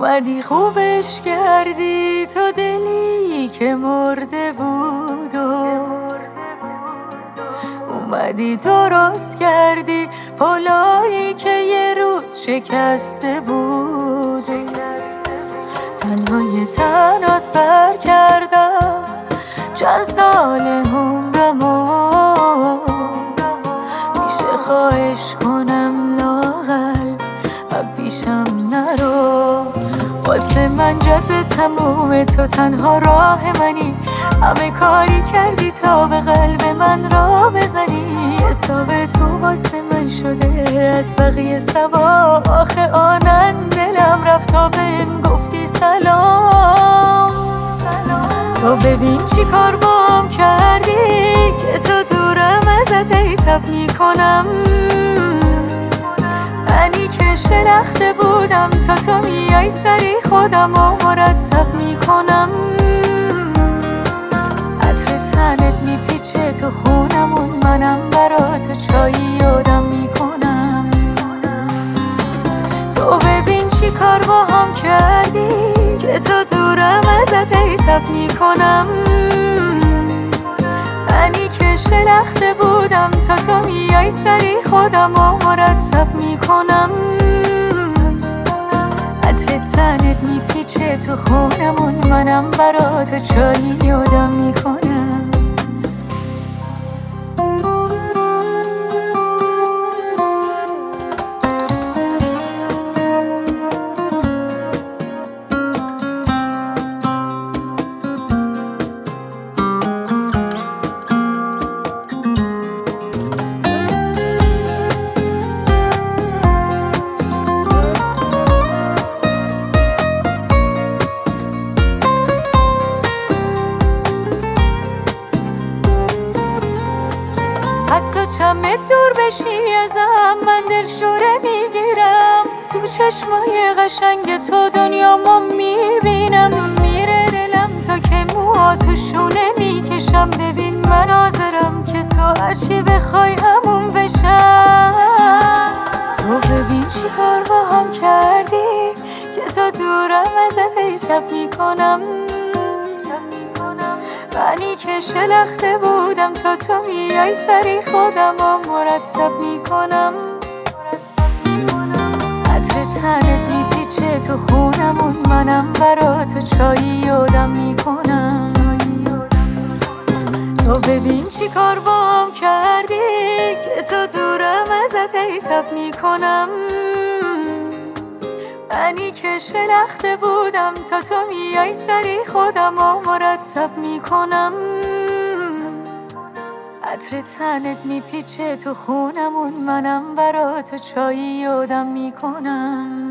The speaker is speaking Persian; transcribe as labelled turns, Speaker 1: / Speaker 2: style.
Speaker 1: اومدی خوبش کردی تو دلی که مرده بود اومدی درست کردی پلایی که یه روز شکسته بود تنها سر کردم چند سال عمرمو میشه خواهش کنم لاغر پیشم نرو واسه من جاده تموم تو تنها راه منی همه کاری کردی تا به قلب من را بزنی حساب تو واسه من شده از بقیه سوا آخه آنن دلم رفت تا بهم گفتی سلام تو ببین چی کار بام کردی که تو دورم ازت عتاب میکنم منی که شلخته بودم تا تو میای سری خودم و مرتب میکنم عطر تنت میپیچه تو خونمون منم برا تو چایی یادم میکنم تو ببین چی کار با هم کردی که تو دورم ازت عتاب میکنم منی که شلخته بودم تا تو میای سری خودم و مرتب میکنم عطر تنت میپیچه تو خونمون منم برا تو چایی یادم میکنم حتی چمت دور بشی ازم من دلشوره میگیرم تو چشمای قشنگ تو دنیامو میبینم میره دلم تا که موهاتو شونه میکشم ببین من حاضرم که تو هرچی بخوای همون بشم تو ببین چی کار با هم کردی که تا دورم ازت عتاب میکنم منی که شلخته بودم تا تو میای سری خودم و مرتب میکنم عطر تنت میپیچه تو خونمون منم برا تو چایی یادم میکنم تو ببین چی کار بام کردی که تو دورم ازت عتاب میکنم منی که شلخته بودم تا تو میای سری خودم و مرتب میکنم عطر تنت میپیچه تو خونمون منم برا تو چایی یادم میکنم